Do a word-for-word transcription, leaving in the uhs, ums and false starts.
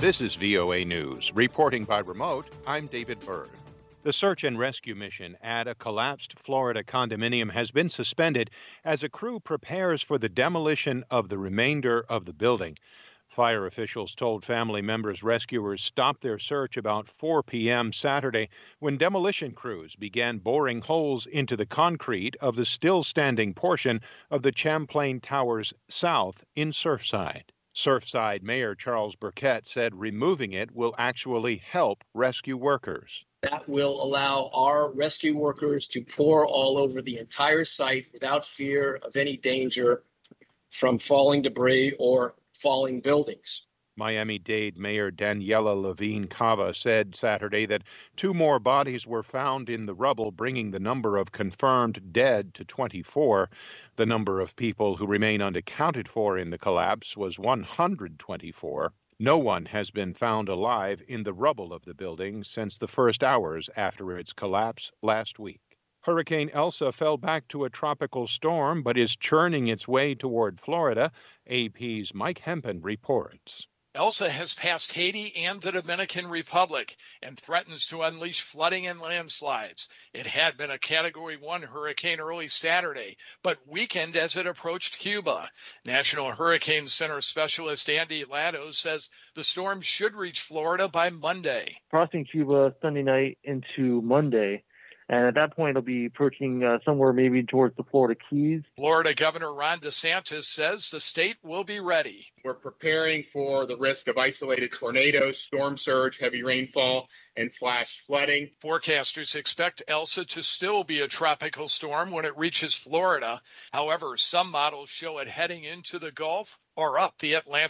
This is V O A News. Reporting by remote, I'm David Byrd. The search and rescue mission at a collapsed Florida condominium has been suspended as a crew prepares for the demolition of the remainder of the building. Fire officials told family members rescuers stopped their search about four p.m. Saturday when demolition crews began boring holes into the concrete of the still-standing portion of the Champlain Towers South in Surfside. Surfside Mayor Charles Burkett said removing it will actually help rescue workers. That will allow our rescue workers to pour all over the entire site without fear of any danger from falling debris or falling buildings. Miami-Dade Mayor Daniela Levine Cava said Saturday that two more bodies were found in the rubble, bringing the number of confirmed dead to twenty-four. The number of people who remain unaccounted for in the collapse was one hundred twenty-four. No one has been found alive in the rubble of the building since the first hours after its collapse last week. Hurricane Elsa fell back to a tropical storm but is churning its way toward Florida. A P's Mike Hempen reports. Elsa has passed Haiti and the Dominican Republic and threatens to unleash flooding and landslides. It had been a Category one hurricane early Saturday, but weakened as it approached Cuba. National Hurricane Center specialist Andy Latto says the storm should reach Florida by Monday. Crossing Cuba Sunday night into Monday. And at that point, it'll be approaching uh, somewhere maybe towards the Florida Keys. Florida Governor Ron DeSantis says the state will be ready. We're preparing for the risk of isolated tornadoes, storm surge, heavy rainfall, and flash flooding. Forecasters expect Elsa to still be a tropical storm when it reaches Florida. However, some models show it heading into the Gulf or up the Atlantic.